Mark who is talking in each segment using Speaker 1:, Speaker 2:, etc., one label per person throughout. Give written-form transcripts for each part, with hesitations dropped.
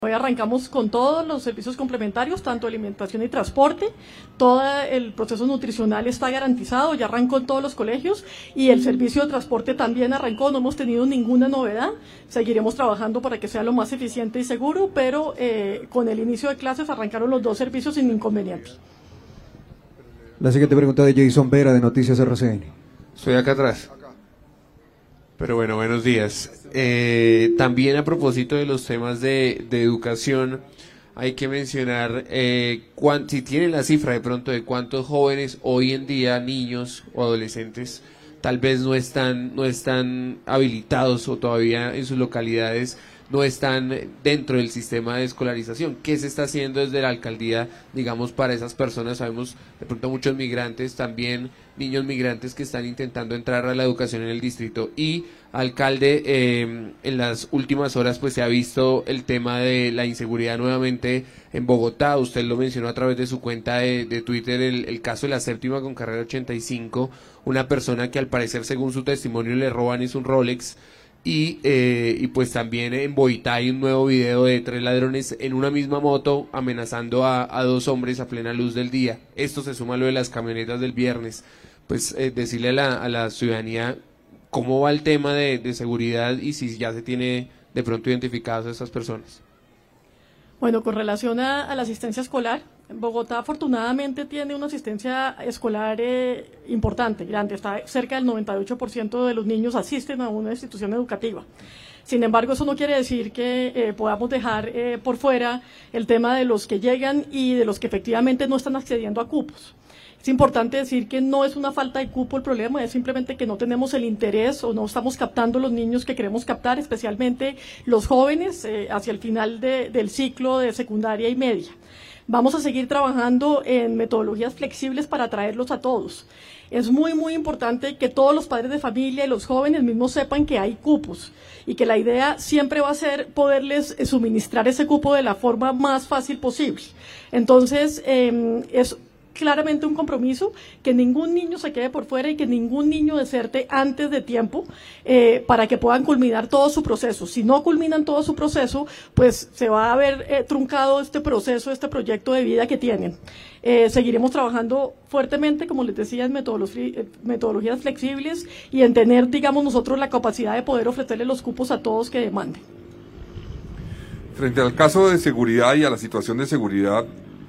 Speaker 1: Hoy arrancamos con todos los servicios complementarios, tanto alimentación y transporte. Todo el proceso nutricional está garantizado, ya arrancó en todos los colegios y el servicio de transporte también arrancó, no hemos tenido ninguna novedad. Seguiremos trabajando para que sea lo más eficiente y seguro, pero con el inicio de clases arrancaron los dos servicios sin inconveniente.
Speaker 2: La siguiente pregunta de Jason Vera, de Noticias RCN.
Speaker 3: Estoy acá atrás. Pero bueno, buenos días. También a propósito de los temas de educación, hay que mencionar, si tienen la cifra de pronto de cuántos jóvenes hoy en día, niños o adolescentes, tal vez no están habilitados o todavía en sus localidades no están dentro del sistema de escolarización. ¿Qué se está haciendo desde la alcaldía, digamos, para esas personas? Sabemos de pronto muchos migrantes, también niños migrantes que están intentando entrar a la educación en el distrito. Y, alcalde, en las últimas horas pues se ha visto el tema de la inseguridad nuevamente en Bogotá. Usted lo mencionó a través de su cuenta de Twitter, el caso de la séptima con carrera 85, una persona que al parecer, según su testimonio, le roban un Rolex. Y pues también en Boyitá hay un nuevo video de 3 ladrones en una misma moto amenazando a 2 hombres a plena luz del día. Esto se suma a lo de las camionetas del viernes. Pues decirle a la ciudadanía cómo va el tema de seguridad y si ya se tiene de pronto identificadas a estas personas.
Speaker 1: Bueno, con relación a la asistencia escolar, Bogotá afortunadamente tiene una asistencia escolar importante, grande, está cerca del 98% de los niños asisten a una institución educativa. Sin embargo, eso no quiere decir que podamos dejar por fuera el tema de los que llegan y de los que efectivamente no están accediendo a cupos. Es importante decir que no es una falta de cupo el problema, es simplemente que no tenemos el interés o no estamos captando los niños que queremos captar, especialmente los jóvenes hacia el final del ciclo de secundaria y media. Vamos a seguir trabajando en metodologías flexibles para atraerlos a todos. Es muy, muy importante que todos los padres de familia y los jóvenes mismos sepan que hay cupos y que la idea siempre va a ser poderles suministrar ese cupo de la forma más fácil posible. Entonces, es claramente un compromiso que ningún niño se quede por fuera y que ningún niño deserte antes de tiempo para que puedan culminar todo su proceso. Si no culminan todo su proceso, pues se va a haber truncado este proceso, este proyecto de vida que tienen. Seguiremos trabajando fuertemente, como les decía, en metodologías flexibles y en tener, digamos, nosotros la capacidad de poder ofrecerle los cupos a todos que demanden.
Speaker 4: Frente al caso de seguridad y a la situación de seguridad,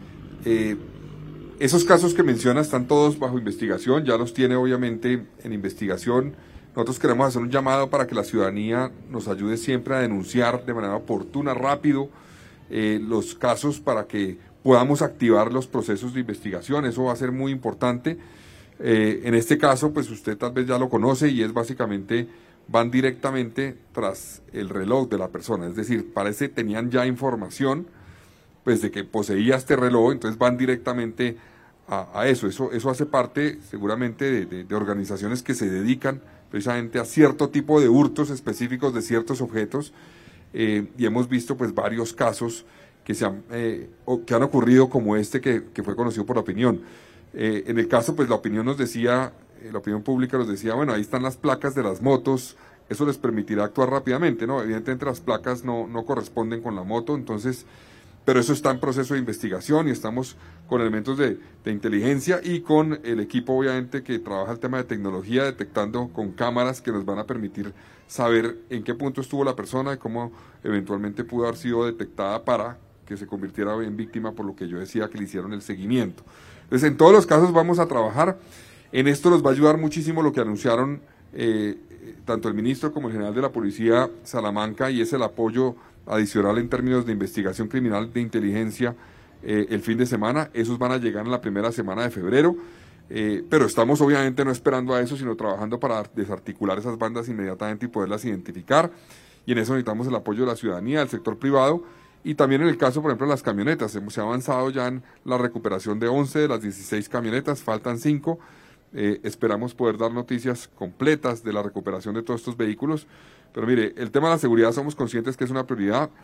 Speaker 4: esos casos que menciona están todos bajo investigación, ya los tiene obviamente en investigación. Nosotros queremos hacer un llamado para que la ciudadanía nos ayude siempre a denunciar de manera oportuna, rápido, los casos para que podamos activar los procesos de investigación. Eso va a ser muy importante. En este caso, pues usted tal vez ya lo conoce y es básicamente, van directamente tras el reloj de la persona, es decir, parece tenían ya información pues de que poseía este reloj, entonces van directamente a eso hace parte seguramente de organizaciones que se dedican precisamente a cierto tipo de hurtos específicos de ciertos objetos, y hemos visto pues varios casos que han ocurrido como este que fue conocido por La Opinión. En el caso pues La Opinión nos decía, la opinión pública nos decía, bueno, ahí están las placas de las motos, eso les permitirá actuar rápidamente, ¿no? Evidentemente las placas no corresponden con la moto, entonces, pero eso está en proceso de investigación y estamos con elementos de inteligencia y con el equipo obviamente que trabaja el tema de tecnología, detectando con cámaras que nos van a permitir saber en qué punto estuvo la persona y cómo eventualmente pudo haber sido detectada para que se convirtiera en víctima, por lo que yo decía que le hicieron el seguimiento. Entonces en todos los casos vamos a trabajar, en esto nos va a ayudar muchísimo lo que anunciaron tanto el ministro como el general de la Policía Salamanca, y es el apoyo adicional en términos de investigación criminal de inteligencia el fin de semana. Esos van a llegar en la primera semana de febrero, pero estamos obviamente no esperando a eso, sino trabajando para desarticular esas bandas inmediatamente y poderlas identificar, y en eso necesitamos el apoyo de la ciudadanía, del sector privado, y también en el caso, por ejemplo, de las camionetas. Se ha avanzado ya en la recuperación de 11 de las 16 camionetas, faltan 5, esperamos poder dar noticias completas de la recuperación de todos estos vehículos. Pero mire, el tema de la seguridad somos conscientes que es una prioridad.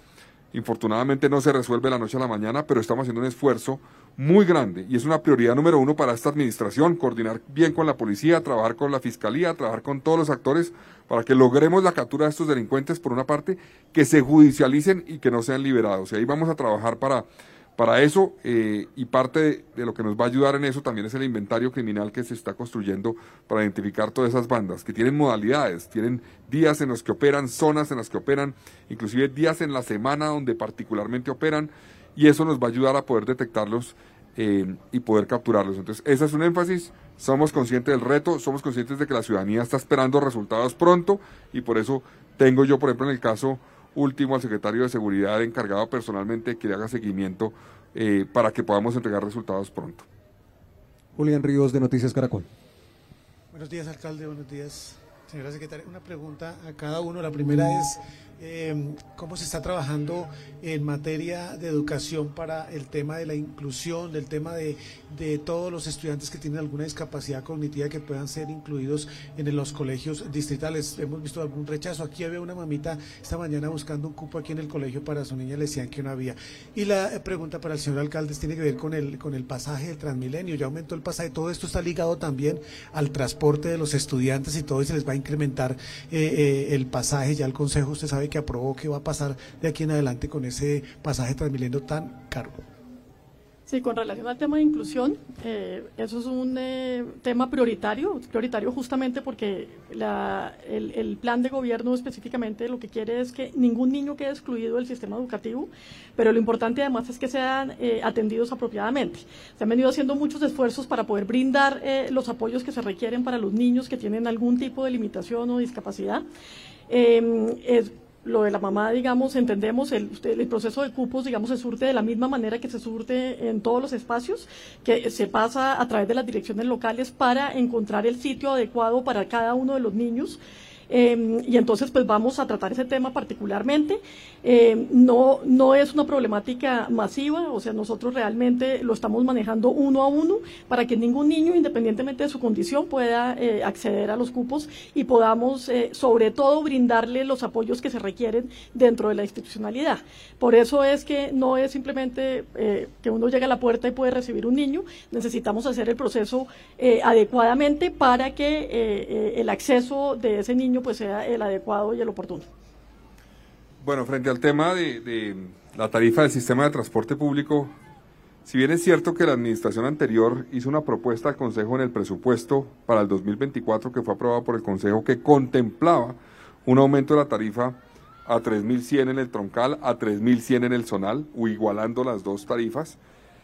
Speaker 4: Infortunadamente no se resuelve de la noche a la mañana, pero estamos haciendo un esfuerzo muy grande y es una prioridad número uno para esta administración, coordinar bien con la policía, trabajar con la fiscalía, trabajar con todos los actores para que logremos la captura de estos delincuentes, por una parte, que se judicialicen y que no sean liberados. Y ahí vamos a trabajar para eso, y parte de lo que nos va a ayudar en eso también es el inventario criminal que se está construyendo para identificar todas esas bandas, que tienen modalidades, tienen días en los que operan, zonas en las que operan, inclusive días en la semana donde particularmente operan, y eso nos va a ayudar a poder detectarlos y poder capturarlos. Entonces, ese es un énfasis, somos conscientes del reto, somos conscientes de que la ciudadanía está esperando resultados pronto, y por eso tengo yo, por ejemplo, en el caso último, al secretario de Seguridad encargado personalmente que le haga seguimiento para que podamos entregar resultados pronto.
Speaker 2: Julián Ríos, de Noticias Caracol.
Speaker 5: Buenos días, alcalde, buenos días, señora secretaria. Una pregunta a cada uno. La primera es, ¿cómo se está trabajando en materia de educación para el tema de la inclusión, del tema de todos los estudiantes que tienen alguna discapacidad cognitiva que puedan ser incluidos en los colegios distritales? Hemos visto algún rechazo. Aquí había una mamita esta mañana buscando un cupo aquí en el colegio para su niña, le decían que no había. Y la pregunta para el señor alcalde tiene que ver con el pasaje del Transmilenio. Ya aumentó el pasaje, todo esto está ligado también al transporte de los estudiantes y todo, y se les va a incrementar el pasaje. Ya el Consejo, usted sabe que aprobó que va a pasar de aquí en adelante con ese pasaje Transmilenio tan caro.
Speaker 1: Sí, con relación al tema de inclusión, eso es un tema prioritario justamente porque el plan de gobierno específicamente lo que quiere es que ningún niño quede excluido del sistema educativo, pero lo importante además es que sean atendidos apropiadamente. Se han venido haciendo muchos esfuerzos para poder brindar los apoyos que se requieren para los niños que tienen algún tipo de limitación o discapacidad. Lo de la mamá, digamos, entendemos, el proceso de cupos, digamos, se surte de la misma manera que se surte en todos los espacios, que se pasa a través de las direcciones locales para encontrar el sitio adecuado para cada uno de los niños. Y entonces pues vamos a tratar ese tema particularmente. No es una problemática masiva, o sea, nosotros realmente lo estamos manejando uno a uno para que ningún niño, independientemente de su condición, pueda acceder a los cupos y podamos sobre todo brindarle los apoyos que se requieren dentro de la institucionalidad. Por eso es que no es simplemente que uno llega a la puerta y puede recibir un niño, necesitamos hacer el proceso adecuadamente para que el acceso de ese niño pues sea el adecuado y el oportuno.
Speaker 4: Bueno, frente al tema de la tarifa del sistema de transporte público, si bien es cierto que la administración anterior hizo una propuesta al Consejo en el presupuesto para el 2024 que fue aprobado por el Consejo, que contemplaba un aumento de la tarifa a 3.100 en el troncal, a 3.100 en el zonal, o igualando las dos tarifas,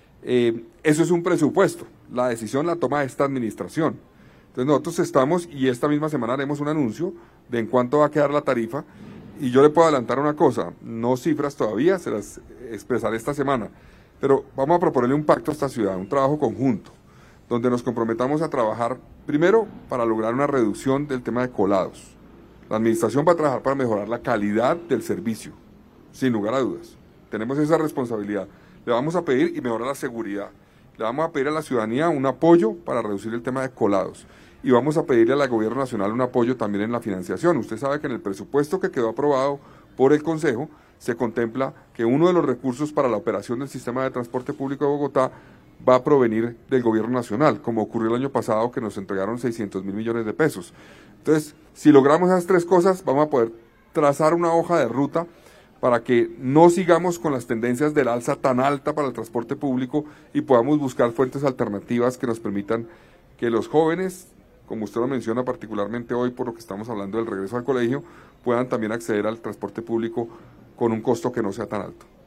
Speaker 4: eso es un presupuesto, la decisión la toma esta administración. Entonces nosotros estamos, y esta misma semana haremos un anuncio de en cuánto va a quedar la tarifa, y yo le puedo adelantar una cosa, no cifras todavía, se las expresaré esta semana, pero vamos a proponerle un pacto a esta ciudad, un trabajo conjunto, donde nos comprometamos a trabajar, primero, para lograr una reducción del tema de colados. La administración va a trabajar para mejorar la calidad del servicio, sin lugar a dudas. Tenemos esa responsabilidad. Le vamos a pedir y mejorar la seguridad. Le vamos a pedir a la ciudadanía un apoyo para reducir el tema de colados. Y vamos a pedirle al Gobierno Nacional un apoyo también en la financiación. Usted sabe que en el presupuesto que quedó aprobado por el Consejo se contempla que uno de los recursos para la operación del sistema de transporte público de Bogotá va a provenir del Gobierno Nacional, como ocurrió el año pasado que nos entregaron 600.000 millones de pesos. Entonces, si logramos esas tres cosas, vamos a poder trazar una hoja de ruta para que no sigamos con las tendencias del alza tan alta para el transporte público y podamos buscar fuentes alternativas que nos permitan que los jóvenes, como usted lo menciona particularmente hoy por lo que estamos hablando del regreso al colegio, puedan también acceder al transporte público con un costo que no sea tan alto.